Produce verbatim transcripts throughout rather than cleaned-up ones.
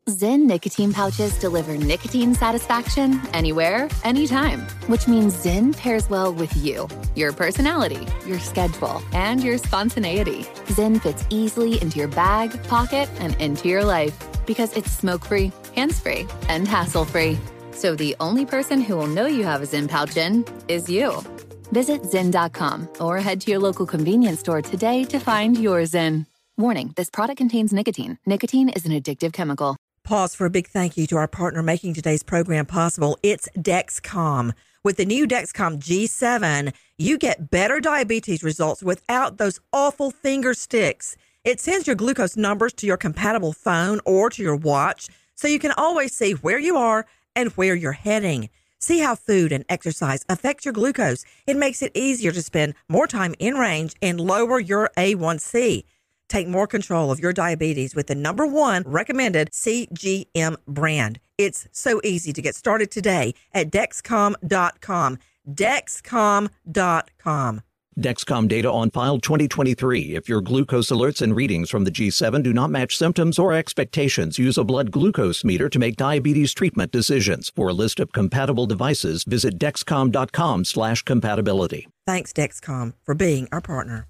Zyn nicotine pouches deliver nicotine satisfaction anywhere, anytime, which means Zyn pairs well with you, your personality, your schedule, and your spontaneity. Zyn fits easily into your bag, pocket, and into your life because it's smoke-free, hands-free, and hassle-free. So the only person who will know you have a Zyn pouch in is you. Visit Zyn dot com or head to your local convenience store today to find your Zyn. Warning, this product contains nicotine. Nicotine is an addictive chemical. Pause for a big thank you to our partner making today's program possible. It's Dexcom. With the new Dexcom G seven, you get better diabetes results without those awful finger sticks. It sends your glucose numbers to your compatible phone or to your watch, so you can always see where you are and where you're heading. See how food and exercise affects your glucose. It makes it easier to spend more time in range and lower your A one C. Take more control of your diabetes with the number one recommended C G M brand. It's so easy to get started today at Dexcom dot com. Dexcom dot com. Dexcom data on file twenty twenty-three. If your glucose alerts and readings from the G seven do not match symptoms or expectations, use a blood glucose meter to make diabetes treatment decisions. For a list of compatible devices, visit Dexcom dot com slash compatibility. Thanks, Dexcom, for being our partner.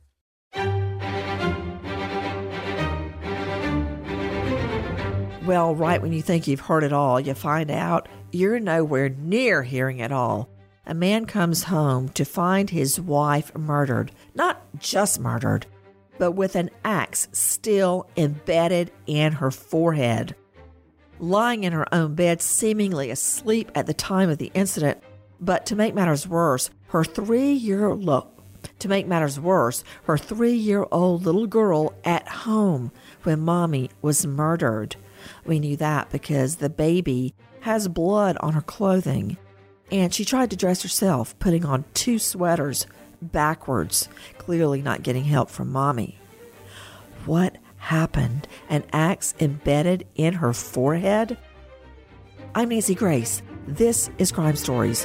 Well, right when you think you've heard it all, you find out you're nowhere near hearing it all. A man comes home to find his wife murdered. Not just murdered, but with an axe still embedded in her forehead. Lying in her own bed, seemingly asleep at the time of the incident. But to make matters worse, her three-year look. To make matters worse, her three-year-old little girl at home when Mommy was murdered. We knew that because the baby has blood on her clothing. And she tried to dress herself, putting on two sweaters backwards, clearly not getting help from Mommy. What happened? An axe embedded in her forehead? I'm Nancy Grace. This is Crime Stories.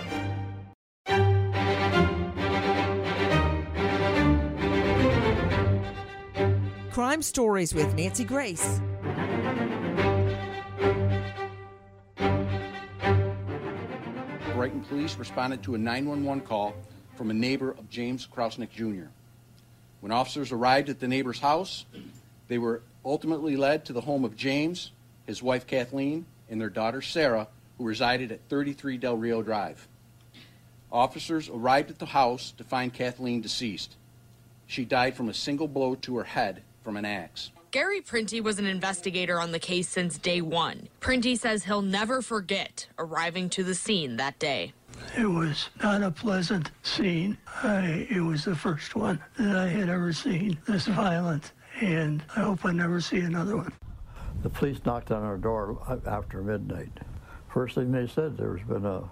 Crime Stories with Nancy Grace. Brighton police responded to a nine one one call from a neighbor of James Krausnick Junior When officers arrived at the neighbor's house, they were ultimately led to the home of James, his wife Kathleen, and their daughter Sarah, who resided at thirty-three Del Rio Drive. Officers arrived at the house to find Kathleen deceased. She died from a single blow to her head from an axe. Gary Printy was an investigator on the case since day one. Printy says he'll never forget arriving to the scene that day. It was not a pleasant scene. I, it was the first one that I had ever seen this violent, and I hope I never see another one. The police knocked on our door after midnight. First thing they said, there's been a,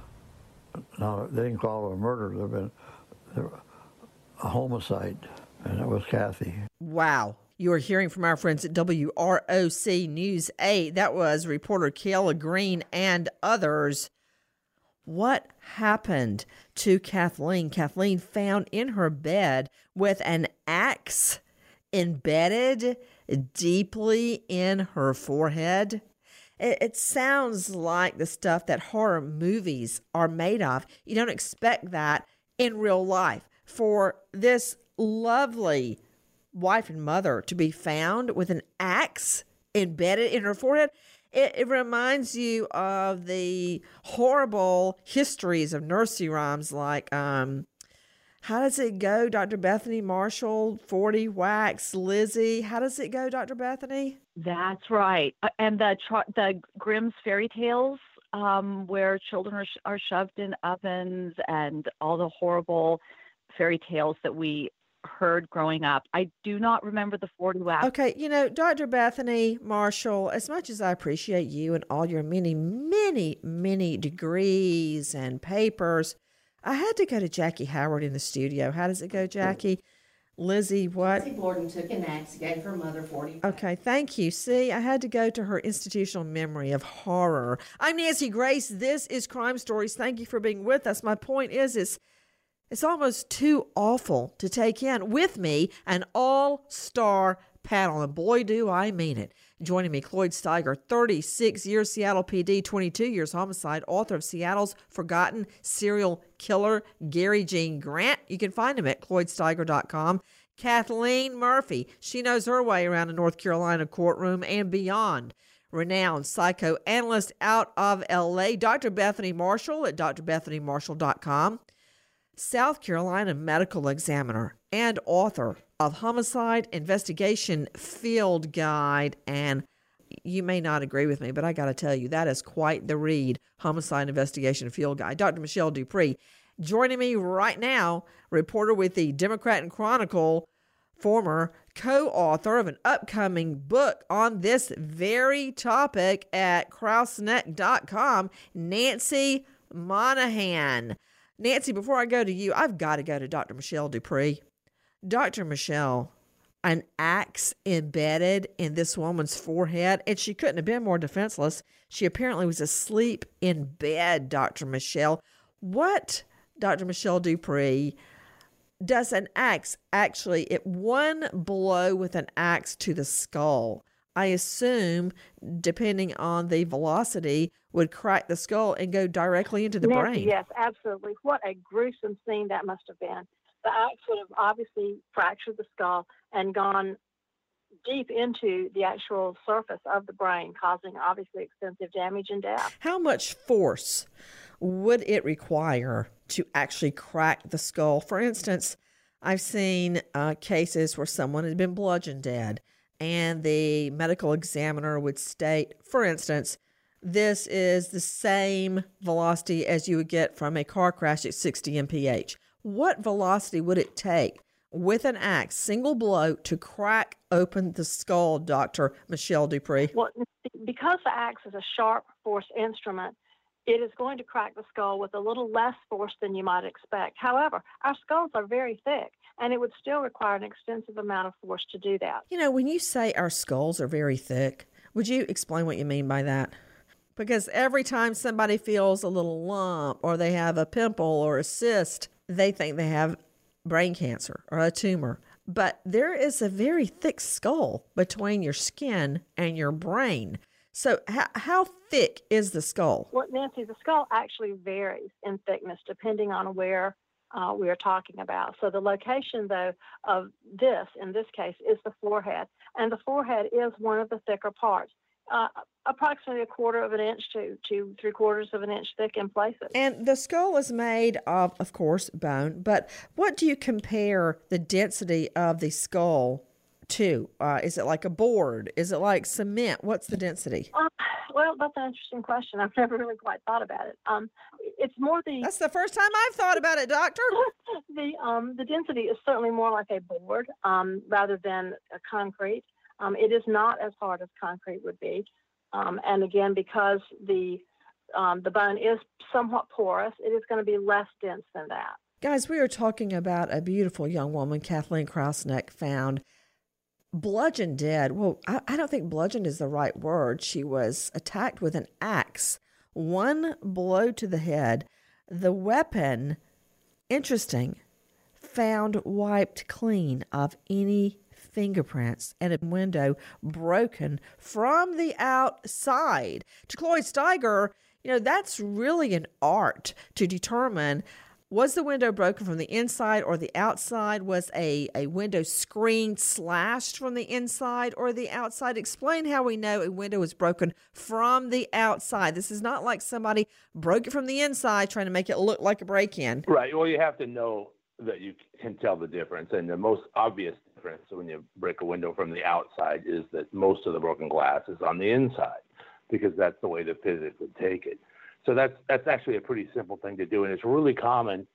now they didn't call it a murder, there's been there, a homicide, and it was Kathy. Wow. You are hearing from our friends at W R O C News eight. That was reporter Kayla Green and others. What happened to Kathleen? Kathleen found in her bed with an axe embedded deeply in her forehead. It, it sounds like the stuff that horror movies are made of. You don't expect that in real life. For this lovely wife and mother to be found with an axe embedded in her forehead, it, it reminds you of the horrible histories of nursery rhymes like, um, how does it go, Doctor Bethany Marshall, forty whacks, Lizzie? How does it go, Doctor Bethany? That's right. Uh, and the the Grimm's fairy tales, um, where children are, sh- are shoved in ovens, and all the horrible fairy tales that we heard growing up. I do not remember the forty whacks. Okay, you know, Doctor Bethany Marshall, as much as I appreciate you and all your many, many, many degrees and papers, I had to go to Jackie Howard in the studio. How does it go, Jackie? Lizzie, what? Lizzie Borden took an axe, gave her mother forty. Okay, thank you. See, I had to go to her institutional memory of horror. I'm Nancy Grace. This is Crime Stories. Thank you for being with us. My point is, is it's almost too awful to take in. With me, an all-star panel, and boy, do I mean it. Joining me, Cloyd Steiger, thirty-six years Seattle P D, twenty-two years homicide, author of Seattle's Forgotten Serial Killer, Gary Gene Grant. You can find him at cloyd steiger dot com. Kathleen Murphy, she knows her way around a North Carolina courtroom and beyond. Renowned psychoanalyst out of L A, Doctor Bethany Marshall at dr bethany marshall dot com. South Carolina medical examiner and author of Homicide Investigation Field Guide. And you may not agree with me, but I got to tell you, that is quite the read, Homicide Investigation Field Guide. Doctor Michelle Dupree joining me right now, reporter with the Democrat and Chronicle, former co-author of an upcoming book on this very topic at kraus neck dot com, Nancy Monahan. Nancy, before I go to you, I've got to go to Doctor Michelle Dupree. Doctor Michelle, an axe embedded in this woman's forehead, and she couldn't have been more defenseless. She apparently was asleep in bed, Doctor Michelle. What, Doctor Michelle Dupree, does an axe actually, it one blow with an axe to the skull, I assume, depending on the velocity, would crack the skull and go directly into the Nancy, brain. Yes, absolutely. What a gruesome scene that must have been. The axe would have obviously fractured the skull and gone deep into the actual surface of the brain, causing obviously extensive damage and death. How much force would it require to actually crack the skull? For instance, I've seen uh, cases where someone had been bludgeoned dead, and the medical examiner would state, for instance, this is the same velocity as you would get from a car crash at sixty miles per hour. What velocity would it take with an axe, single blow, to crack open the skull, Doctor Michelle Dupree? Well, because the axe is a sharp force instrument, it is going to crack the skull with a little less force than you might expect. However, our skulls are very thick, and it would still require an extensive amount of force to do that. You know, when you say our skulls are very thick, would you explain what you mean by that? Because every time somebody feels a little lump or they have a pimple or a cyst, they think they have brain cancer or a tumor. But there is a very thick skull between your skin and your brain. So how, how thick is the skull? Well, Nancy, the skull actually varies in thickness depending on where uh, we are talking about. So the location, though, of this, in this case, is the forehead. And the forehead is one of the thicker parts. Uh, approximately a quarter of an inch to, to three quarters of an inch thick in places. And the skull is made of, of course, bone. But what do you compare the density of the skull to? Uh, is it like a board? Is it like cement? What's the density? Uh, well, that's an interesting question. I've never really quite thought about it. Um, it's more the... That's the first time I've thought about it, Doctor. the um, the density is certainly more like a board um, rather than a concrete. Um, it is not as hard as concrete would be. Um, and again, because the um, the bone is somewhat porous, it is going to be less dense than that. Guys, we are talking about a beautiful young woman, Kathleen Krausneck, found bludgeoned dead. Well, I, I don't think bludgeoned is the right word. She was attacked with an axe. One blow to the head. The weapon, interesting, found wiped clean of any fingerprints, and a window broken from the outside. To Cloyd Steiger, you know, that's really an art to determine, was the window broken from the inside or the outside? Was a, a window screen slashed from the inside or the outside? Explain how we know a window was broken from the outside. This is not like somebody broke it from the inside trying to make it look like a break-in. Right. Well, you have to know that you can tell the difference. And the most obvious difference when you break a window from the outside is that most of the broken glass is on the inside, because that's the way the physics would take it. So that's that's actually a pretty simple thing to do, and it's really common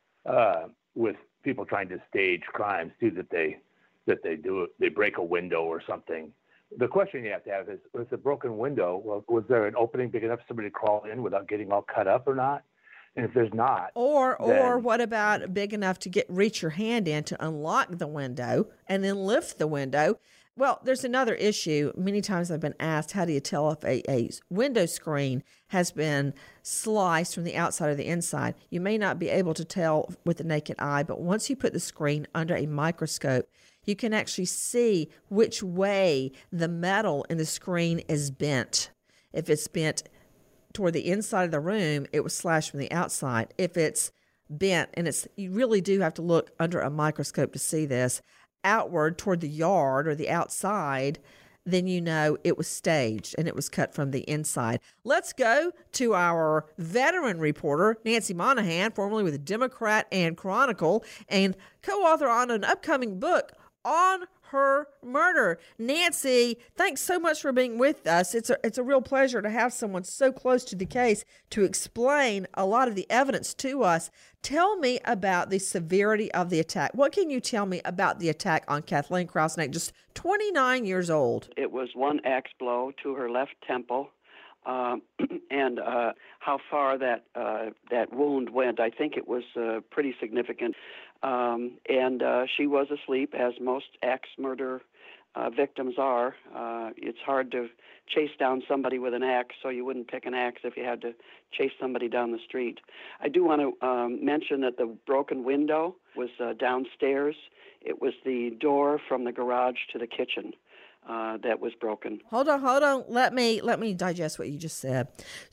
uh, with people trying to stage crimes too, that they that they do they break a window or something. The question you have to have is: was a broken window? Well, was there an opening big enough for somebody to crawl in without getting all cut up or not? And if there's not, or then, or what about big enough to get reach your hand in to unlock the window and then lift the window? Well, there's another issue. Many times I've been asked, how do you tell if a, a window screen has been sliced from the outside or the inside? You may not be able to tell with the naked eye, but once you put the screen under a microscope, you can actually see which way the metal in the screen is bent. If it's bent toward the inside of the room, it was slashed from the outside. If it's bent, and it's you really do have to look under a microscope to see this, outward toward the yard or the outside, then you know it was staged and it was cut from the inside. Let's go to our veteran reporter, Nancy Monahan, formerly with the Democrat and Chronicle, and co-author on an upcoming book on her murder. Nancy, thanks so much for being with us. It's a, it's a real pleasure to have someone so close to the case to explain a lot of the evidence to us. Tell me about the severity of the attack. What can you tell me about the attack on Kathleen Krausnick, just twenty-nine years old? It was one axe blow to her left temple. Um, and uh, how far that uh, that wound went, I think it was uh, pretty significant. Um, and uh, she was asleep, as most axe murder uh, victims are. Uh, it's hard to chase down somebody with an axe, so you wouldn't pick an axe if you had to chase somebody down the street. I do want to um, mention that the broken window was uh, downstairs. It was the door from the garage to the kitchen. Uh, that was broken. Hold on, hold on. Let me let me digest what you just said.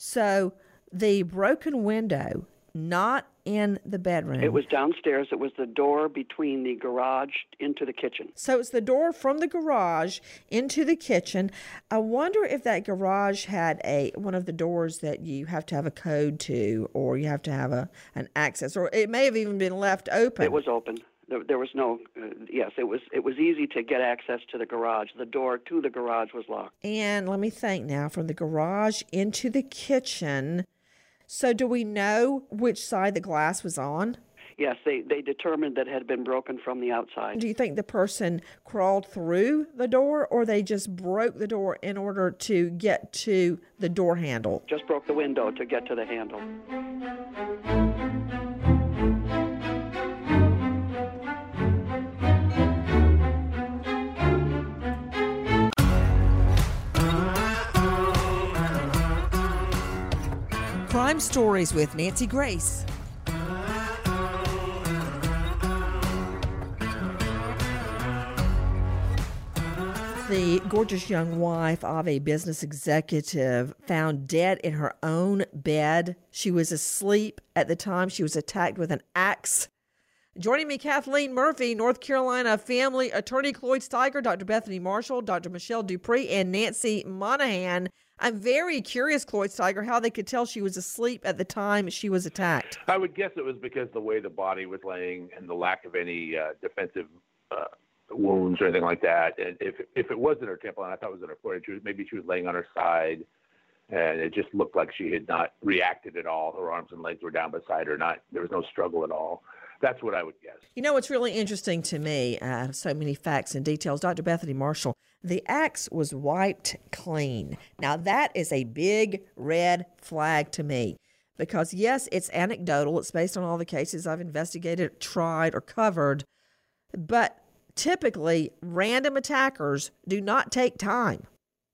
So the broken window, not in the bedroom. It was downstairs. It was the door between the garage into the kitchen. So it's the door from the garage into the kitchen. I wonder if that garage had a one of the doors that you have to have a code to, or you have to have a an access, or it may have even been left open. It was open. There, there was no, uh, yes, it was it was easy to get access to the garage. The door to the garage was locked. And let me think now, from the garage into the kitchen. So do we know which side the glass was on? Yes, they, they determined that it had been broken from the outside. Do you think the person crawled through the door, or they just broke the door in order to get to the door handle? Just broke the window to get to the handle. Crime Stories with Nancy Grace. The gorgeous young wife of a business executive found dead in her own bed. She was asleep at the time she was attacked with an axe. Joining me, Kathleen Murphy, North Carolina family attorney Cloyd Steiger, Doctor Bethany Marshall, Doctor Michelle Dupree, and Nancy Monahan. I'm very curious, Cloyd Steiger, how they could tell she was asleep at the time she was attacked. I would guess it was because the way the body was laying and the lack of any uh, defensive uh, wounds or anything like that. And if if it was in her temple, and I thought it was in her forehead, she was, maybe she was laying on her side, and it just looked like she had not reacted at all. Her arms and legs were down beside her. Not there was no struggle at all. That's what I would guess. You know what's really interesting to me, uh, so many facts and details, Doctor Bethany Marshall, the axe was wiped clean. Now that is a big red flag to me because, yes, it's anecdotal. It's based on all the cases I've investigated, tried, or covered. But typically, random attackers do not take time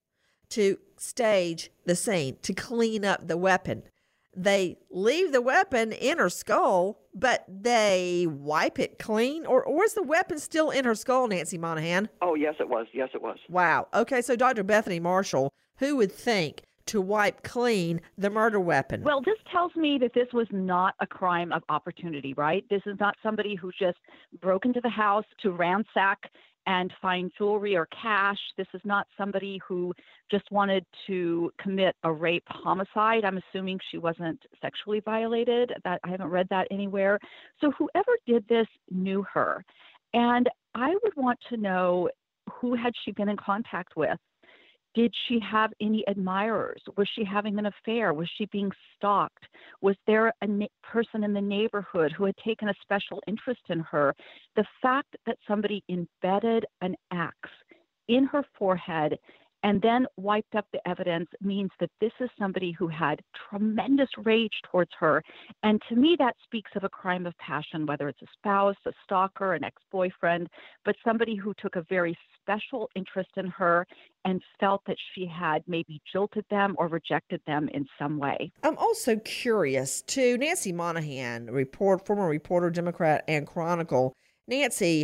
to stage the scene, to clean up the weapon. They leave the weapon in her skull, but they wipe it clean? Or, or is the weapon still in her skull, Nancy Monahan? Oh, yes, it was. Yes, it was. Wow. Okay, so Doctor Bethany Marshall, who would think to wipe clean the murder weapon? Well, this tells me that this was not a crime of opportunity, right? This is not somebody who just broke into the house to ransack and find jewelry or cash. This is not somebody who just wanted to commit a rape homicide. I'm assuming she wasn't sexually violated. That I haven't read that anywhere. So whoever did this knew her. And I would want to know, who had she been in contact with? Did she have any admirers? Was she having an affair? Was she being stalked? Was there a na- person in the neighborhood who had taken a special interest in her? The fact that somebody embedded an axe in her forehead and then wiped up the evidence means that this is somebody who had tremendous rage towards her. And to me, that speaks of a crime of passion, whether it's a spouse, a stalker, an ex-boyfriend, but somebody who took a very special interest in her and felt that she had maybe jilted them or rejected them in some way. I'm also curious to Nancy Monahan, report, former reporter, Democrat and Chronicle. Nancy,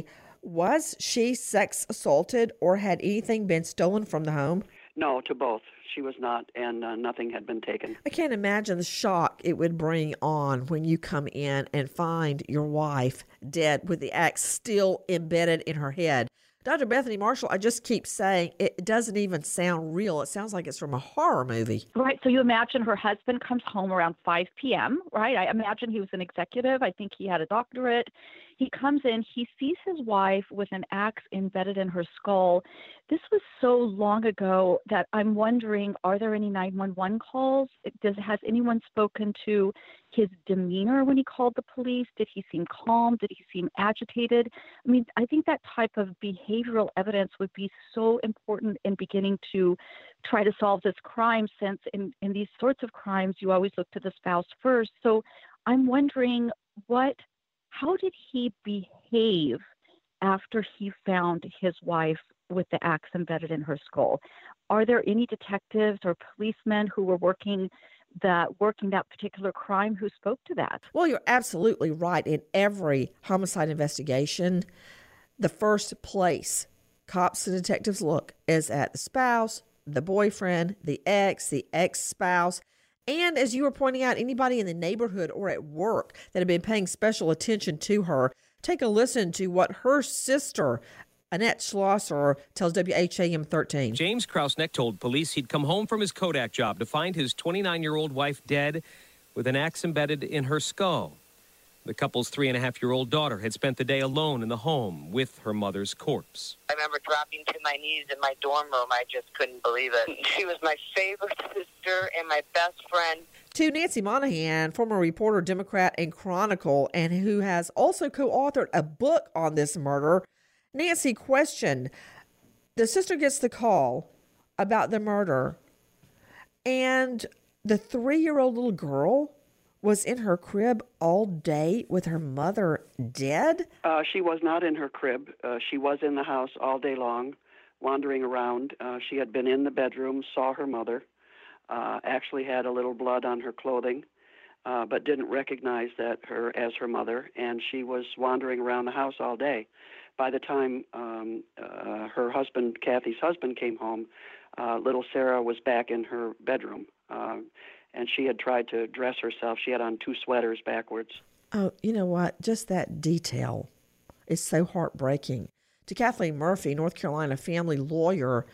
Was she sex assaulted or had anything been stolen from the home? No, to both. She was not, and uh, nothing had been taken. I can't imagine the shock it would bring on when you come in and find your wife dead with the axe still embedded in her head. Doctor Bethany Marshall, I just keep saying it doesn't even sound real. It sounds like it's from a horror movie. Right. So you imagine her husband comes home around five p.m., right? I imagine he was an executive. I think he had a doctorate. He comes in, he sees his wife with an axe embedded in her skull. This was so long ago that I'm wondering, are there any nine one one calls? Does, has anyone spoken to his demeanor when he called the police? Did he seem calm? Did he seem agitated? I mean, I think that type of behavioral evidence would be so important in beginning to try to solve this crime, since in, in these sorts of crimes, you always look to the spouse first. So I'm wondering what, how did he behave after he found his wife with the axe embedded in her skull? Are there any detectives or policemen who were working that working that particular crime who spoke to that? Well, you're absolutely right. In every homicide investigation, the first place cops and detectives look is at the spouse, the boyfriend, the ex, the ex-spouse, and as you were pointing out, anybody in the neighborhood or at work that had been paying special attention to her. Take a listen to what her sister, Annette Schlosser, tells W H A M thirteen. James Krausneck told police he'd come home from his Kodak job to find his twenty-nine-year-old wife dead with an axe embedded in her skull. The couple's three-and-a-half-year-old daughter had spent the day alone in the home with her mother's corpse. I remember dropping to my knees in my dorm room. I just couldn't believe it. She was my favorite sister and my best friend. To Nancy Monahan, former reporter, Democrat, and Chronicle, and who has also co-authored a book on this murder. Nancy, question. The sister gets the call about the murder, and the three-year-old little girl was in her crib all day with her mother dead? Uh, she was not in her crib. Uh, she was in the house all day long, wandering around. Uh, she had been in the bedroom, saw her mother, uh, actually had a little blood on her clothing, uh, but didn't recognize that her as her mother, and she was wandering around the house all day. By the time um, uh, her husband, Kathy's husband, came home, uh, little Sarah was back in her bedroom. Uh, And she had tried to dress herself. She had on two sweaters backwards. Oh, you know what? Just that detail is so heartbreaking. To Kathleen Murphy, North Carolina family lawyer,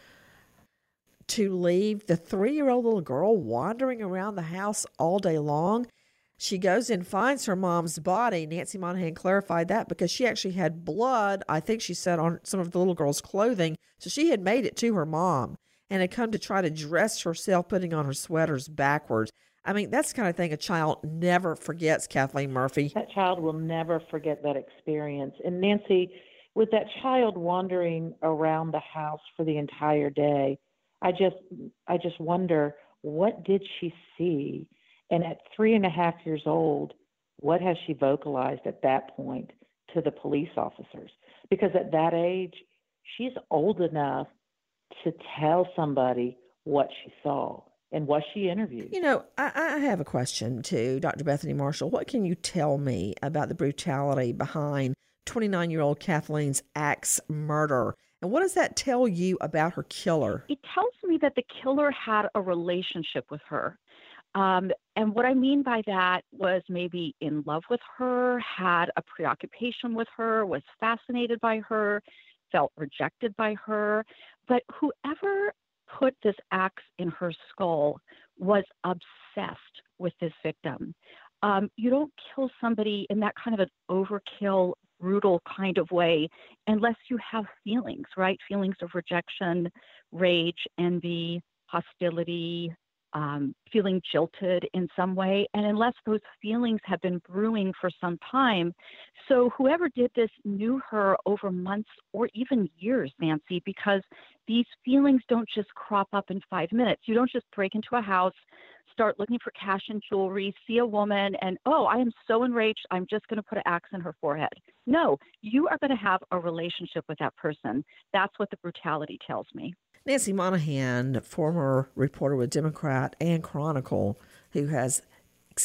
to leave the three-year-old little girl wandering around the house all day long. She goes and finds her mom's body. Nancy Monahan clarified that because she actually had blood, I think she said, on some of the little girl's clothing. So she had made it to her mom and had come to try to dress herself, putting on her sweaters backwards. I mean, that's the kind of thing a child never forgets, Kathleen Murphy. That child will never forget that experience. And Nancy, with that child wandering around the house for the entire day, I just I just wonder, what did she see? And at three and a half years old, what has she vocalized at that point to the police officers? Because at that age, she's old enough to tell somebody what she saw. And was she interviewed? You know, I, I have a question to Doctor Bethany Marshall. What can you tell me about the brutality behind twenty-nine-year-old Kathleen's axe murder? And what does that tell you about her killer? It tells me that the killer had a relationship with her. Um, and what I mean by that was maybe in love with her, had a preoccupation with her, was fascinated by her, felt rejected by her. But whoever put this axe in her skull was obsessed with this victim. Um, you don't kill somebody in that kind of an overkill, brutal kind of way unless you have feelings, right? Feelings of rejection, rage, envy, hostility, um, feeling jilted in some way, and unless those feelings have been brewing for some time. So whoever did this knew her over months or even years, Nancy, because these feelings don't just crop up in five minutes. You don't just break into a house, start looking for cash and jewelry, see a woman, and, oh, I am so enraged, I'm just going to put an axe in her forehead. No, you are going to have a relationship with that person. That's what the brutality tells me. Nancy Monahan, former reporter with Democrat and Chronicle, who has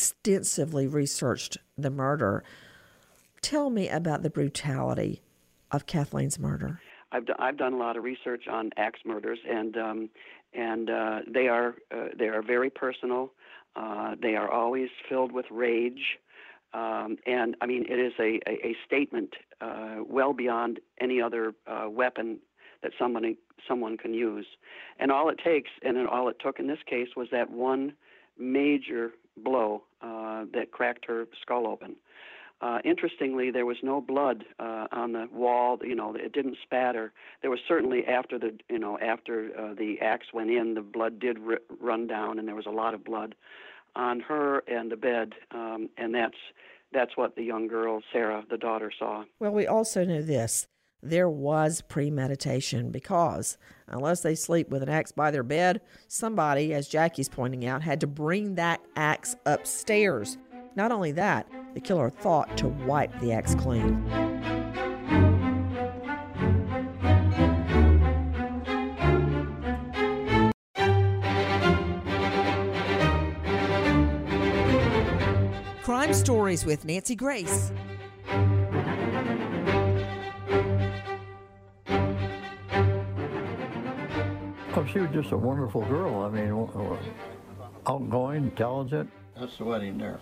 extensively researched the murder. Tell me about the brutality of Kathleen's murder? I've done, I've done a lot of research on axe murders, and um, and uh, they are uh, they are very personal. Uh, they are always filled with rage, um, and I mean it is a a, a statement uh, well beyond any other uh, weapon that somebody someone can use. And all it takes, and all it took in this case, was that one major blow uh, that cracked her skull open. Uh, interestingly, there was no blood uh, on the wall. You know, it didn't spatter. There was certainly after the, you know, after uh, the axe went in, the blood did r- run down, and there was a lot of blood on her and the bed. Um, and that's that's what the young girl, Sarah, the daughter, saw. Well, we also know this. There was premeditation because unless they sleep with an axe by their bed, somebody, as Jackie's pointing out, had to bring that axe upstairs. Not only that, the killer thought to wipe the axe clean. Crime Stories with Nancy Grace. Oh, she was just a wonderful girl. I mean, outgoing, intelligent. That's the wedding there.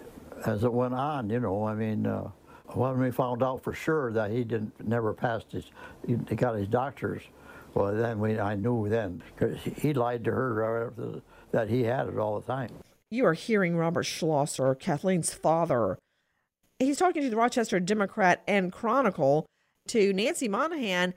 As it went on, you know, I mean, uh, when we found out for sure that he didn't never passed his, he got his doctors, well, then we I knew then because he lied to her uh, that he had it all the time. You are hearing Robert Schlosser, Kathleen's father. He's talking to the Rochester Democrat and Chronicle, to Nancy Monahan.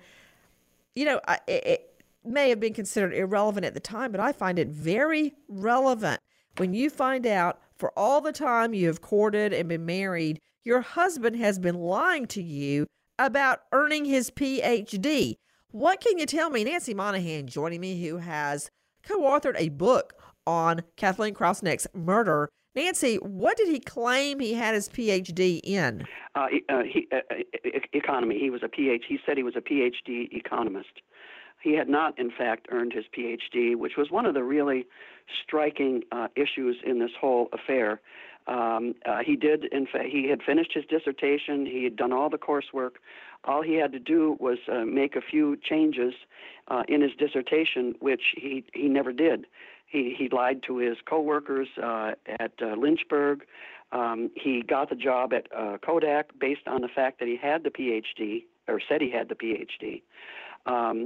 You know, it, it may have been considered irrelevant at the time, but I find it very relevant when you find out for all the time you have courted and been married, your husband has been lying to you about earning his P H D. What can you tell me? Nancy Monahan joining me, who has co-authored a book on Kathleen Krausknecht's murder. Nancy, what did he claim he had his P H D in? Uh, uh, he, uh, economy. He was a P H. He said he was a P H D economist. He had not, in fact, earned his P H D, which was one of the really striking uh, issues in this whole affair. Um, uh, he did, in fact, he had finished his dissertation. He had done all the coursework. All he had to do was uh, make a few changes uh, in his dissertation, which he, he never did. He he lied to his coworkers uh, at uh, Lynchburg. Um, he got the job at uh, Kodak based on the fact that he had the P H D, or said he had the P H D. Um,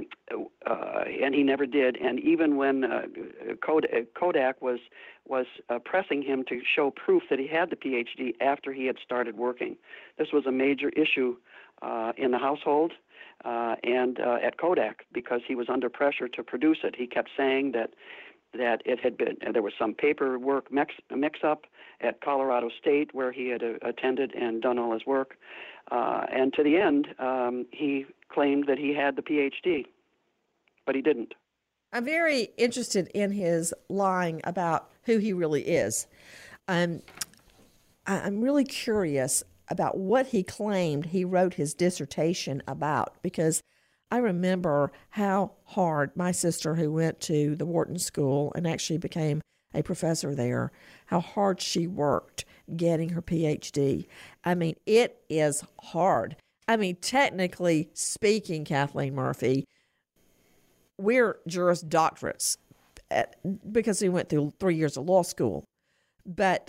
uh, and he never did. And even when uh, Kodak, Kodak was was uh, pressing him to show proof that he had the P H D after he had started working, this was a major issue uh, in the household uh, and uh, at Kodak because he was under pressure to produce it. He kept saying that that it had been uh, there was some paperwork mix, mix-up at Colorado State where he had uh, attended and done all his work. Uh, and to the end, um, he claimed that he had the P H D, but he didn't. I'm very interested in his lying about who he really is. Um, I'm really curious about what he claimed he wrote his dissertation about, because I remember how hard my sister, who went to the Wharton School and actually became a professor there, how hard she worked getting her P H D. I mean, it is hard. I mean, technically speaking, Kathleen Murphy, we're Juris Doctorates at, because we went through three years of law school. But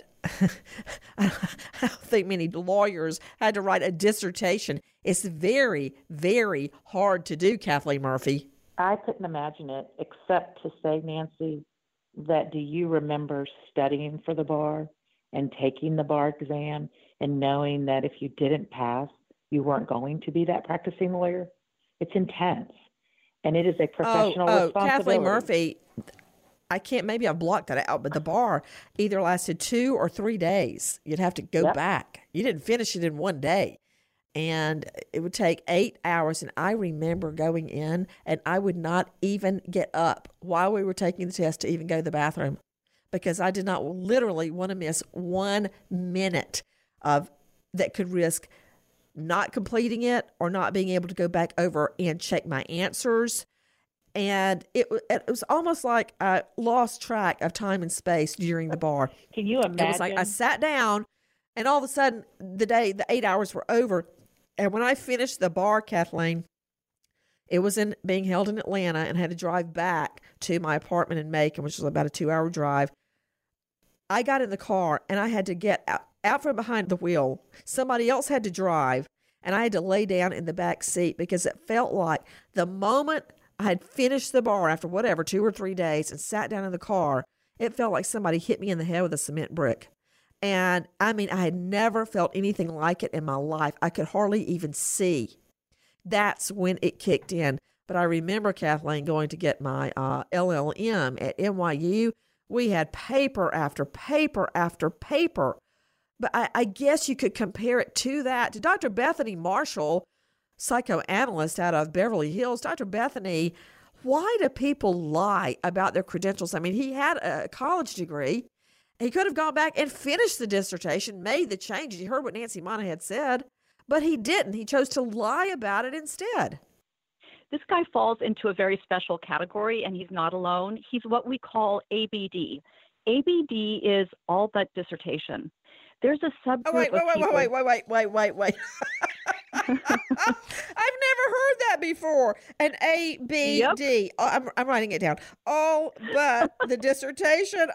I don't think many lawyers had to write a dissertation. It's very, very hard to do, Kathleen Murphy. I couldn't imagine it, except to say, Nancy, that do you remember studying for the bar and taking the bar exam and knowing that if you didn't pass, you weren't going to be that practicing lawyer? It's intense, and it is a professional oh, oh, responsibility. Kathleen Murphy, I can't, maybe I blocked that out, but the bar either lasted two or three days. You'd have to go Yep. back. You didn't finish it in one day. And it would take eight hours. And I remember going in, and I would not even get up while we were taking the test to even go to the bathroom, because I did not literally want to miss one minute of that could risk not completing it or not being able to go back over and check my answers. And it, it was almost like I lost track of time and space during the bar. Can you imagine? It was like I sat down, and all of a sudden, the day, the eight hours were over, And when I finished the bar, Kathleen, it was in being held in Atlanta, and had to drive back to my apartment in Macon, which was about a two-hour drive. I got in the car, and I had to get out, out from behind the wheel. Somebody else had to drive, and I had to lay down in the back seat because it felt like the moment I had finished the bar after whatever, two or three days, and sat down in the car, it felt like somebody hit me in the head with a cement brick. And, I mean, I had never felt anything like it in my life. I could hardly even see. That's when it kicked in. But I remember, Kathleen, going to get my uh, L L M at N Y U. We had paper after paper after paper. But I, I guess you could compare it to that. To Doctor Bethany Marshall, psychoanalyst out of Beverly Hills. Doctor Bethany, why do people lie about their credentials? I mean, he had a college degree. He could have gone back and finished the dissertation, made the changes. You heard what Nancy Monahan said, but he didn't. He chose to lie about it instead. This guy falls into a very special category, and he's not alone. He's what we call A B D. A B D is all but dissertation. There's a subgroup oh, wait, wait, of wait, people... wait, wait, wait, wait, wait, wait. I've never heard that before. An A B D. Yep. Oh, I'm, I'm writing it down. All but the dissertation.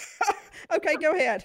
Okay, go ahead.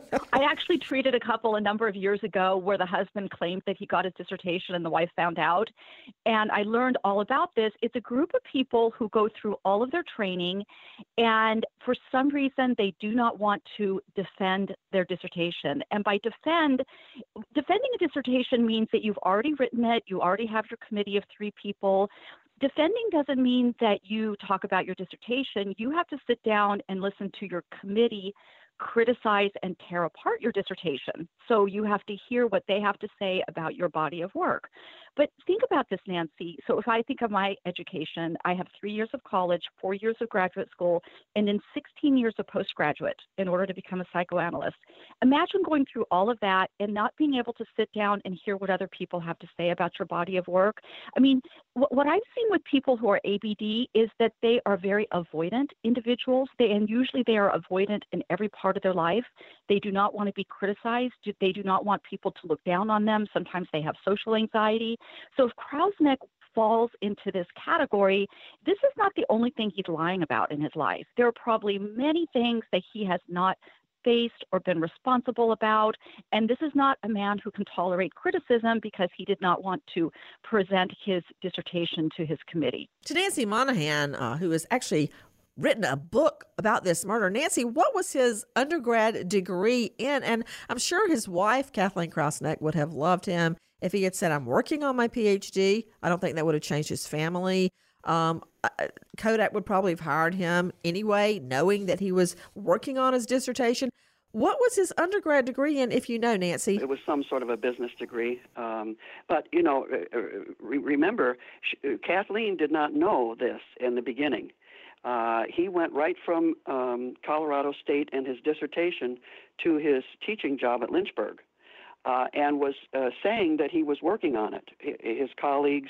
I actually treated a couple a number of years ago where the husband claimed that he got his dissertation and the wife found out. And I learned all about this. It's a group of people who go through all of their training, and for some reason they do not want to defend their dissertation. And by defend, defending a dissertation means that you've already written it, you already have your committee of three people. Defending doesn't mean that you talk about your dissertation. You have to sit down and listen to your committee criticize and tear apart your dissertation. So you have to hear what they have to say about your body of work. But think about this, Nancy. So if I think of my education, I have three years of college, four years of graduate school, and then sixteen years of postgraduate in order to become a psychoanalyst. Imagine going through all of that and not being able to sit down and hear what other people have to say about your body of work. I mean, wh- what I've seen with people who are A B D is that they are very avoidant individuals. They, and usually they are avoidant in every part of their life. They do not want to be criticized. They do not want people to look down on them. Sometimes they have social anxiety. So if Krausnick falls into this category, this is not the only thing he's lying about in his life. There are probably many things that he has not faced or been responsible about. And this is not a man who can tolerate criticism because he did not want to present his dissertation to his committee. To Nancy Monahan, uh, who has actually written a book about this murder. Nancy, what was his undergrad degree in? And I'm sure his wife, Kathleen Krausnick, would have loved him if he had said, I'm working on my P H D. I don't think that would have changed his family. Um, Kodak would probably have hired him anyway, knowing that he was working on his dissertation. What was his undergrad degree in, if you know, Nancy? It was some sort of a business degree. Um, but, you know, re- remember, she, Kathleen did not know this in the beginning. Uh, he went right from um, Colorado State and his dissertation to his teaching job at Lynchburg, uh, and was uh, saying that he was working on it. His colleagues,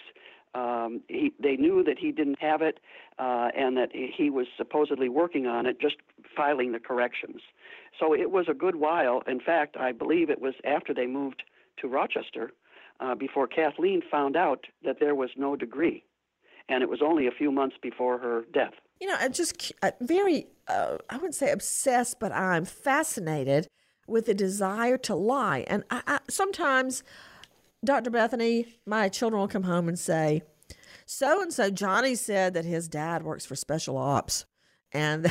um, he, they knew that he didn't have it, uh, and that he was supposedly working on it, just filing the corrections. So it was a good while. In fact, I believe it was after they moved to Rochester uh, before Kathleen found out that there was no degree. And it was only a few months before her death. You know, I'm just uh, very, uh, I wouldn't say obsessed, but I'm fascinated with the desire to lie. And I, I, sometimes, Doctor Bethany, my children will come home and say, so-and-so Johnny said that his dad works for special ops. And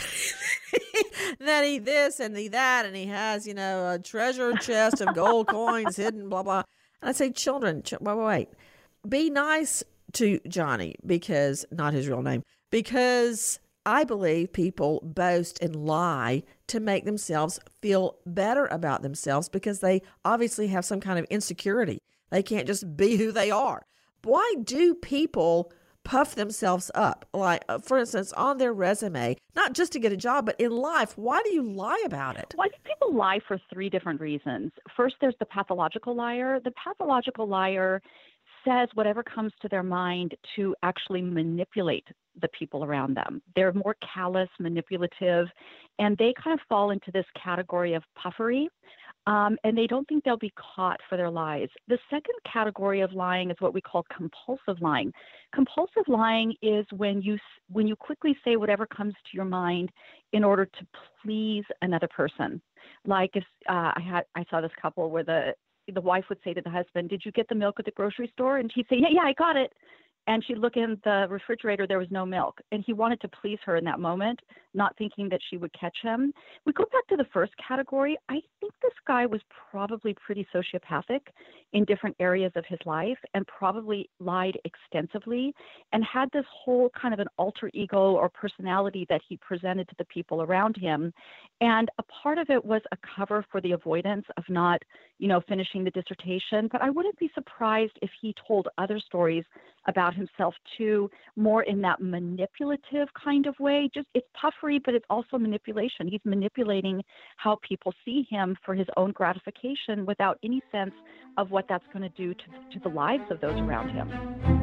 that he this and he that, and he has, you know, a treasure chest of gold coins hidden, blah, blah. And I say, children, ch- wait, wait, wait. Be nice to Johnny, because, not his real name, because I believe people boast and lie to make themselves feel better about themselves because they obviously have some kind of insecurity. They can't just be who they are. Why do people puff themselves up? Like, uh, for instance, on their resume, not just to get a job, but in life, why do you lie about it? Well, I think people lie for three different reasons. First, there's the pathological liar. The pathological liar says whatever comes to their mind to actually manipulate the people around them. They're more callous, manipulative, and they kind of fall into this category of puffery. Um, and they don't think they'll be caught for their lies. The second category of lying is what we call compulsive lying. Compulsive lying is when you when you quickly say whatever comes to your mind in order to please another person. Like if uh, I had I saw this couple where the the wife would say to the husband, "Did you get the milk at the grocery store?" And he'd say, "Yeah, yeah, I got it." And she'd look in the refrigerator, there was no milk. And he wanted to please her in that moment, not thinking that she would catch him. We go back to the first category. I think this guy was probably pretty sociopathic in different areas of his life and probably lied extensively and had this whole kind of an alter ego or personality that he presented to the people around him. And a part of it was a cover for the avoidance of not, you know, finishing the dissertation. But I wouldn't be surprised if he told other stories about himself too, more in that manipulative kind of way. Just it's puffery, but it's also manipulation. He's manipulating how people see him for his own gratification without any sense of what that's going to do to, to the lives of those around him.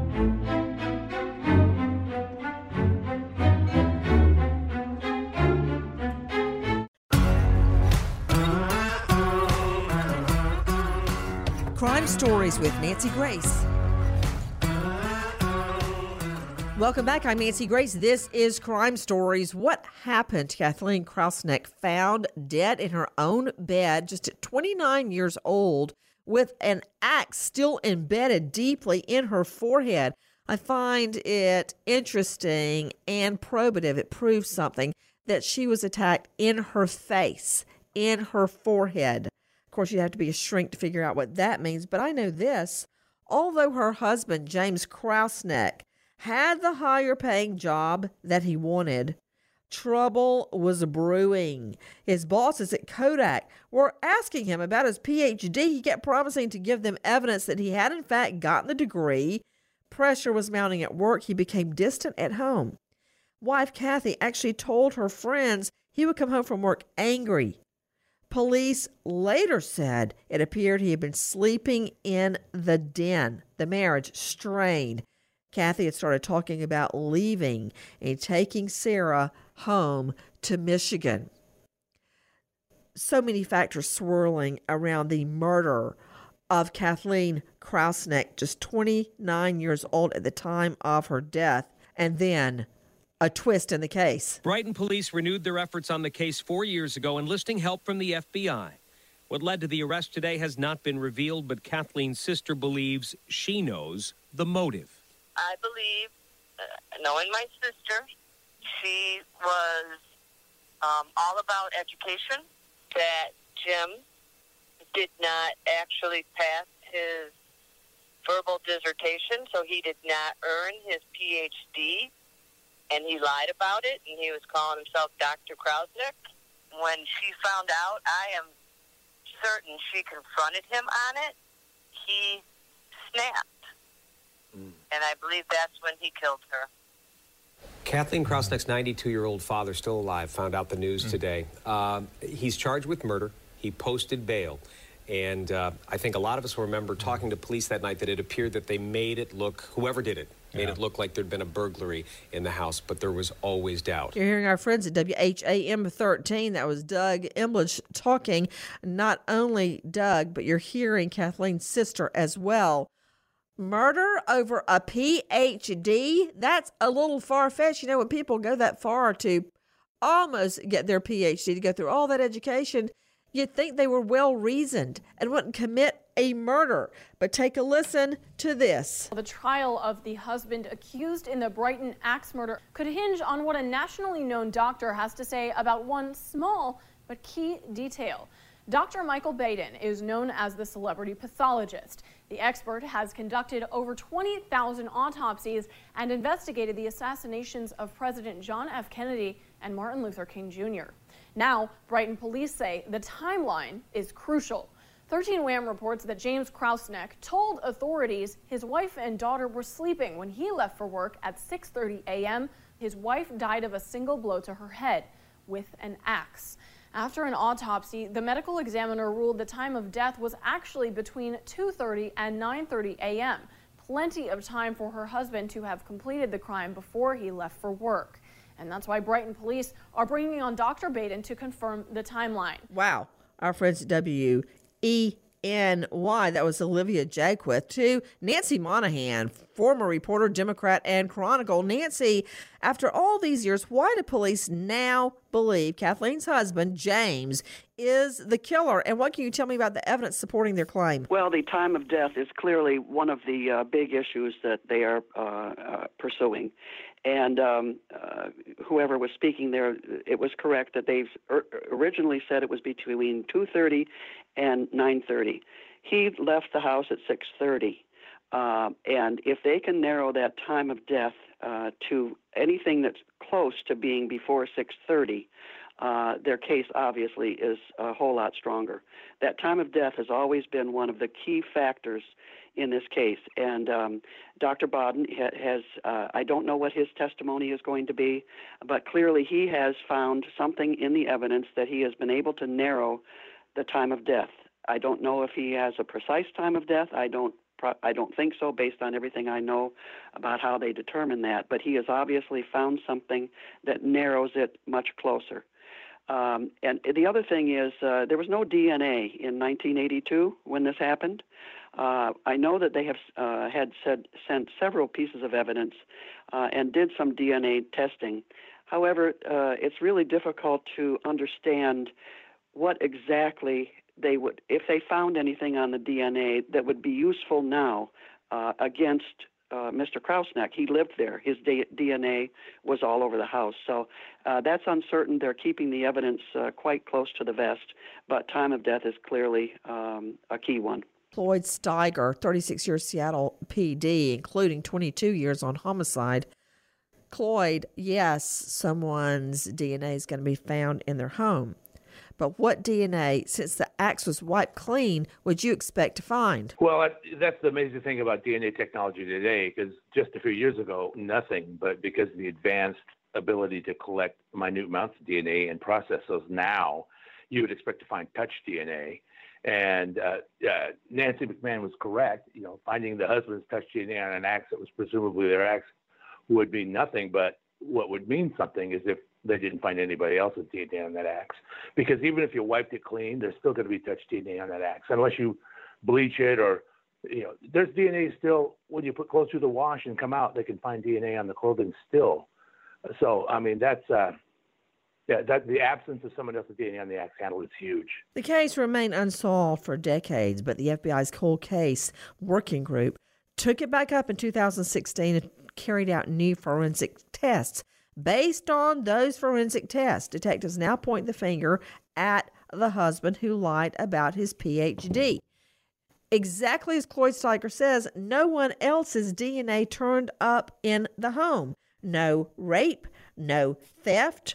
Crime Stories with Nancy Grace. Welcome back. I'm Nancy Grace. This is Crime Stories. What happened? Kathleen Krausneck found dead in her own bed, just at twenty-nine years old, with an axe still embedded deeply in her forehead. I find it interesting and probative. It proves something, that she was attacked in her face, in her forehead. Of course, you have to be a shrink to figure out what that means. But I know this. Although her husband, James Krausneck, had the higher paying job that he wanted, trouble was brewing. His bosses at Kodak were asking him about his P H D. He kept promising to give them evidence that he had in fact gotten the degree. Pressure was mounting at work. He became distant at home. Wife Kathy actually told her friends he would come home from work angry. Police later said it appeared he had been sleeping in the den. The marriage strained. Kathy had started talking about leaving and taking Sarah home to Michigan. So many factors swirling around the murder of Kathleen Krausneck, just twenty-nine years old at the time of her death, and then a twist in the case. Brighton police renewed their efforts on the case four years ago, enlisting help from the F B I. What led to the arrest today has not been revealed, but Kathleen's sister believes she knows the motive. I believe, uh, knowing my sister, she was um, all about education, that Jim did not actually pass his verbal dissertation, so he did not earn his P H D, and he lied about it, and he was calling himself Doctor Krausneck. When she found out, I am certain she confronted him on it. He snapped. And I believe that's when he killed her. Kathleen Krausneck's ninety-two-year-old father, still alive, found out the news mm. today. Uh, he's charged with murder. He posted bail. And uh, I think a lot of us will remember talking to police that night that it appeared that they made it look, whoever did it, made yeah. it look like there'd been a burglary in the house, but there was always doubt. You're hearing our friends at W H A M thirteen. That was Doug Emblich talking. Not only Doug, but you're hearing Kathleen's sister as well. Murder over a P H D? That's a little far-fetched. You know, when people go that far to almost get their P H D, to go through all that education, you'd think they were well-reasoned and wouldn't commit a murder. But take a listen to this. The trial of the husband accused in the Brighton axe murder could hinge on what a nationally known doctor has to say about one small but key detail. Doctor Michael Baden is known as the celebrity pathologist. The expert has conducted over twenty thousand autopsies and investigated the assassinations of President John F. Kennedy and Martin Luther King Junior Now, Brighton police say the timeline is crucial. thirteen W A M reports that James Krausneck told authorities his wife and daughter were sleeping when he left for work at six thirty a m His wife died of a single blow to her head with an axe. After an autopsy, the medical examiner ruled the time of death was actually between two thirty and nine thirty a m Plenty of time for her husband to have completed the crime before he left for work. And that's why Brighton police are bringing on Doctor Baden to confirm the timeline. Wow. our friends at W E N Y. That was Olivia Jaquith. To Nancy Monahan, former reporter, Democrat, and Chronicle. Nancy, after all these years, why do police now believe Kathleen's husband, James, is the killer? And what can you tell me about the evidence supporting their claim? Well, the time of death is clearly one of the uh, big issues that they are uh, uh, pursuing. And um, uh, whoever was speaking there, it was correct that they've er- originally said it was between two thirty and nine thirty. He left the house at six thirty. Uh, and if they can narrow that time of death uh, to anything that's close to being before six thirty, uh, their case obviously is a whole lot stronger. That time of death has always been one of the key factors in this case. And um, Doctor Baden ha- has, uh, I don't know what his testimony is going to be, but clearly he has found something in the evidence that he has been able to narrow the time of death. I don't know if he has a precise time of death. I don't I don't think so, based on everything I know about how they determine that. But he has obviously found something that narrows it much closer. Um, and the other thing is uh, there was no D N A in nineteen eighty-two when this happened. Uh, I know that they have uh, had said, sent several pieces of evidence uh, and did some D N A testing. However, uh, it's really difficult to understand what exactly they would, if they found anything on the D N A that would be useful now uh, against uh, Mister Krausneck. He lived there. His D N A was all over the house. So uh, that's uncertain. They're keeping the evidence uh, quite close to the vest, but time of death is clearly um, a key one. Floyd Steiger, thirty-six years Seattle P D, including twenty-two years on homicide. Cloyd, yes, someone's D N A is going to be found in their home. But what D N A, since the axe was wiped clean, would you expect to find? Well, that's the amazing thing about D N A technology today, because just a few years ago, nothing, but because of the advanced ability to collect minute amounts of D N A and process those now, you would expect to find touch D N A. And uh, uh, Nancy McMahon was correct. You know, finding the husband's touch D N A on an axe that was presumably their axe would mean nothing, but what would mean something is if they didn't find anybody else's D N A on that axe. Because even if you wiped it clean, there's still going to be touch D N A on that axe, unless you bleach it or, you know, there's D N A still, when you put clothes through the wash and come out, they can find D N A on the clothing still. So, I mean, that's, uh, yeah, that the absence of someone else's D N A on the axe handle is huge. The case remained unsolved for decades, but the F B I's cold case working group took it back up in two thousand sixteen and carried out new forensic tests. Based on those forensic tests, detectives now point the finger at the husband who lied about his P H D. Exactly as Cloyd Steiger says, no one else's D N A turned up in the home. No rape, no theft.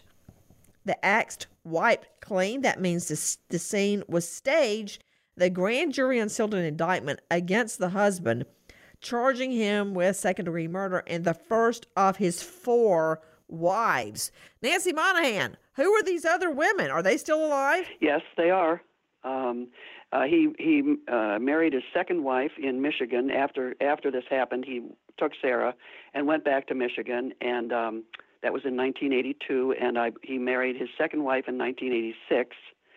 The axe wiped clean. That means the, the scene was staged. The grand jury unsealed an indictment against the husband, charging him with second-degree murder and the first of his four wives. Nancy Monahan, who are these other women? Are they still alive? Yes, they are. Um, uh, he he uh, married his second wife in Michigan. After after this happened, he took Sarah and went back to Michigan, and um, that was in nineteen eighty-two. And I, he married his second wife in nineteen eighty-six.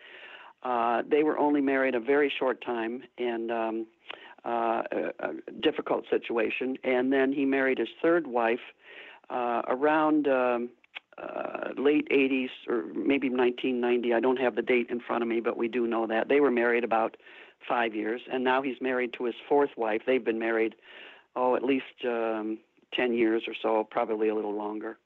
Uh, they were only married a very short time, and um, uh, a, a difficult situation. And then he married his third wife Uh, around um, uh, late eighties or maybe nineteen ninety. I don't have the date in front of me, but we do know that. They were married about five years, and now he's married to his fourth wife. They've been married, oh, at least um, ten years or so, probably a little longer.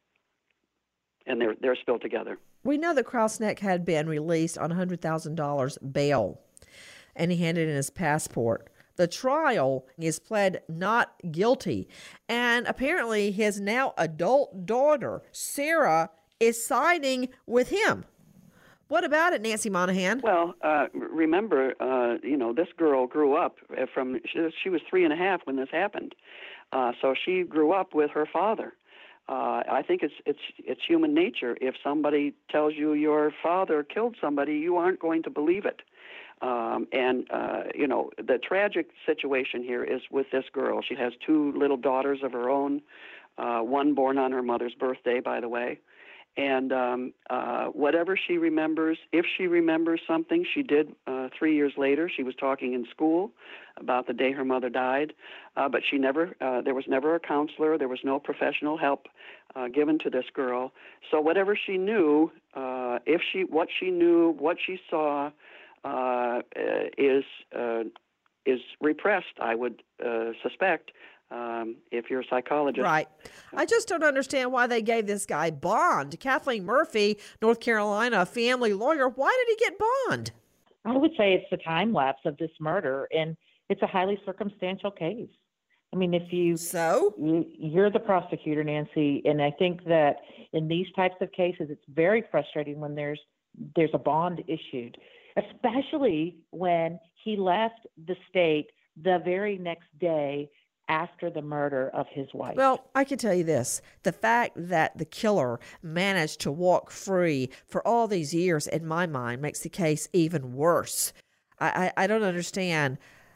And they're they're still together. We know that Krausneck had been released on one hundred thousand dollars bail, and he handed in his passport. The trial is pled not guilty, and apparently his now adult daughter, Sarah, is siding with him. What about it, Nancy Monahan? Well, uh, remember, uh, you know, this girl grew up from, she, she was three and a half when this happened. Uh, so she grew up with her father. Uh, I think it's it's it's human nature. If somebody tells you your father killed somebody, you aren't going to believe it. Um, and, uh, you know, the tragic situation here is with this girl. She has two little daughters of her own, uh, one born on her mother's birthday, by the way. And um, uh, whatever she remembers, if she remembers something, she did uh, three years later. She was talking in school about the day her mother died, uh, but she never. Uh, there was never a counselor. There was no professional help uh, given to this girl. So whatever she knew, uh, if she, what she knew, what she saw, uh, is uh, is repressed. I would uh, suspect. Um, if you're a psychologist. Right. I just don't understand why they gave this guy bond. Kathleen Murphy, North Carolina, a family lawyer. Why did he get bond? I would say it's the time lapse of this murder, and it's a highly circumstantial case. I mean, if you so you, you're the prosecutor, Nancy, and I think that in these types of cases, it's very frustrating when there's there's a bond issued, especially when he left the state the very next day after the murder of his wife. Well, I can tell you this. The fact that the killer managed to walk free for all these years, in my mind, makes the case even worse. I, I, I don't understand.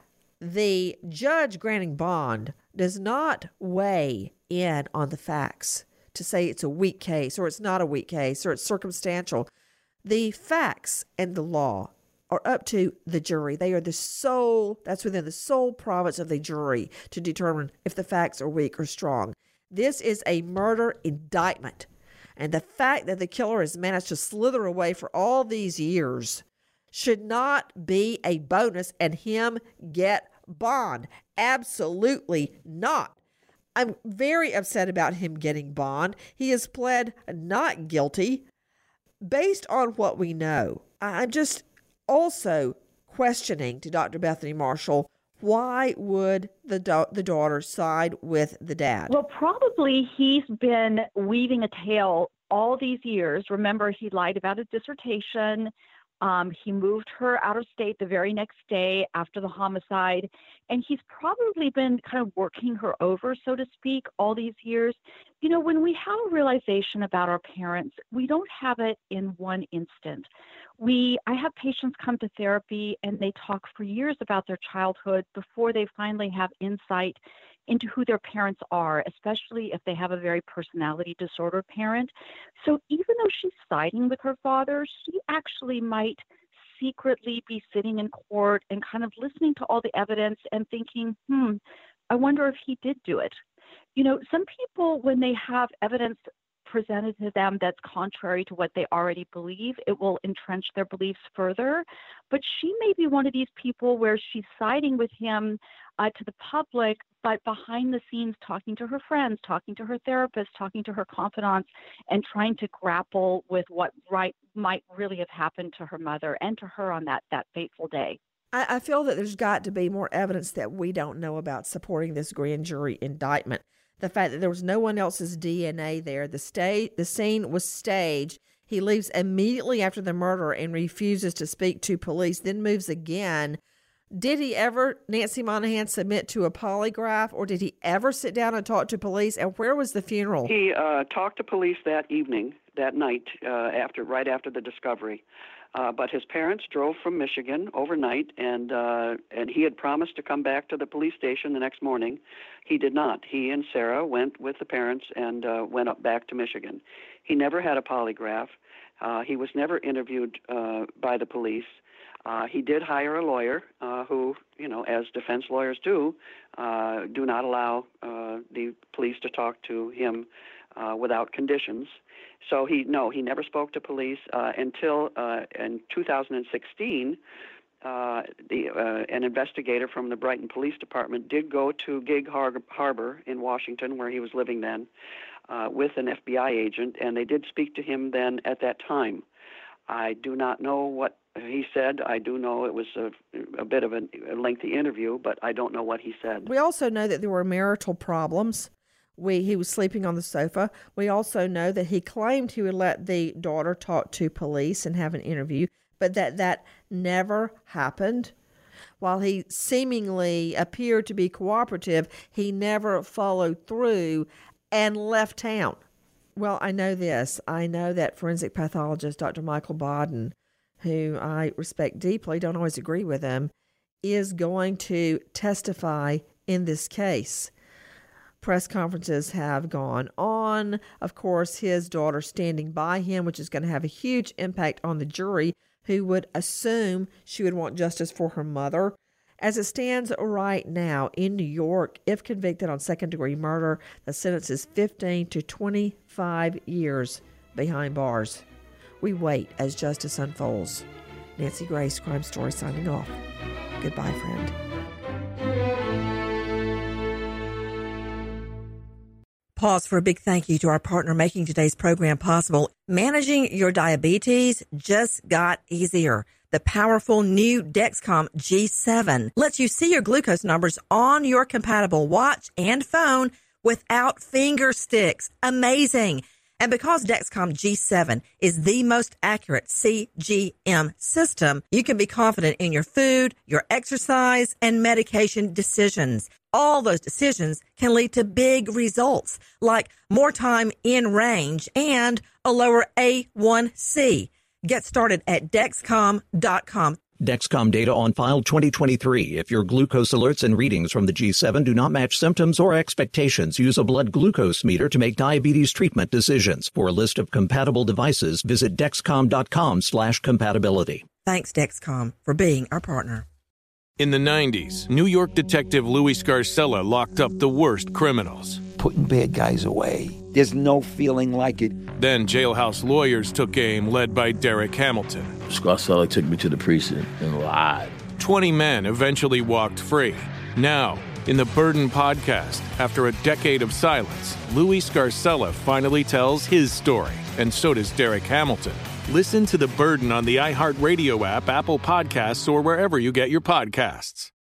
The judge granting bond does not weigh in on the facts to say it's a weak case or it's not a weak case or it's circumstantial. The facts and the law are up to the jury. They are the sole, that's within the sole province of the jury to determine if the facts are weak or strong. This is a murder indictment. And the fact that the killer has managed to slither away for all these years should not be a bonus and him get bond. Absolutely not. I'm very upset about him getting bond. He has pled not guilty. Based on what we know, I'm just also questioning to Doctor Bethany Marshall, why would the da- the daughter side with the dad? Well, probably he's been weaving a tale all these years. Remember, he lied about his dissertation. Um, he moved her out of state the very next day after the homicide. And he's probably been kind of working her over, so to speak, all these years. You know, when we have a realization about our parents, we don't have it in one instant. We, I have patients come to therapy and they talk for years about their childhood before they finally have insight into who their parents are, especially if they have a very personality disorder parent. So even though she's siding with her father, she actually might secretly be sitting in court and kind of listening to all the evidence and thinking, hmm, I wonder if he did do it. You know, some people, when they have evidence presented to them that's contrary to what they already believe, it will entrench their beliefs further. But she may be one of these people where she's siding with him uh, to the public, but behind the scenes talking to her friends, talking to her therapist, talking to her confidants, and trying to grapple with what right might really have happened to her mother and to her on that, that fateful day. I, I feel that there's got to be more evidence that we don't know about supporting this grand jury indictment. The fact that there was no one else's D N A there. The sta- the scene was staged. He leaves immediately after the murder and refuses to speak to police, then moves again. Did he ever, Nancy Monahan, submit to a polygraph, or did he ever sit down and talk to police? And where was the funeral? He uh, talked to police that evening, that night, uh, after right after the discovery. Uh, but his parents drove from Michigan overnight, and uh, and he had promised to come back to the police station the next morning. He did not. He and Sarah went with the parents and uh, went up back to Michigan. He never had a polygraph. Uh, he was never interviewed uh, by the police. Uh, he did hire a lawyer uh, who, you know, as defense lawyers do, uh, do not allow uh, the police to talk to him uh, without conditions. So he, no, he never spoke to police uh, until uh, in two thousand sixteen, uh, the, uh, an investigator from the Brighton Police Department did go to Gig Har- Harbor in Washington, where he was living then, uh, with an F B I agent, and they did speak to him then at that time. I do not know what he said. I do know it was a, a bit of a, a lengthy interview, but I don't know what he said. We also know that there were marital problems. We he was sleeping on the sofa. We also know that he claimed he would let the daughter talk to police and have an interview, but that that never happened. While he seemingly appeared to be cooperative, he never followed through and left town. Well, I know this. I know that forensic pathologist Doctor Michael Baden, who I respect deeply, don't always agree with him, is going to testify in this case. Press conferences have gone on. Of course, his daughter standing by him, which is going to have a huge impact on the jury, who would assume she would want justice for her mother. As it stands right now in New York, if convicted on second-degree murder, the sentence is fifteen to twenty-five years behind bars. We wait as justice unfolds. Nancy Grace, Crime Story, signing off. Goodbye, friend. Pause for a big thank you to our partner making today's program possible. Managing your diabetes just got easier. The powerful new Dexcom G seven lets you see your glucose numbers on your compatible watch and phone without finger sticks. Amazing. And because Dexcom G seven is the most accurate C G M system, you can be confident in your food, your exercise, and medication decisions. All those decisions can lead to big results, like more time in range and a lower A one C. Get started at Dexcom dot com. Dexcom data on file twenty twenty-three. If your glucose alerts and readings from the G seven do not match symptoms or expectations, use a blood glucose meter to make diabetes treatment decisions. For a list of compatible devices, visit Dexcom dot com slash compatibility. Thanks, Dexcom, for being our partner. In the nineties, New York detective Louis Scarcella locked up the worst criminals. Putting bad guys away. There's no feeling like it. Then jailhouse lawyers took aim, led by Derek Hamilton. Scarcella took me to the precinct and lied. Twenty men eventually walked free. Now, in the Burden podcast, after a decade of silence, Louis Scarcella finally tells his story, and so does Derek Hamilton. Listen to The Burden on the iHeartRadio app, Apple Podcasts, or wherever you get your podcasts.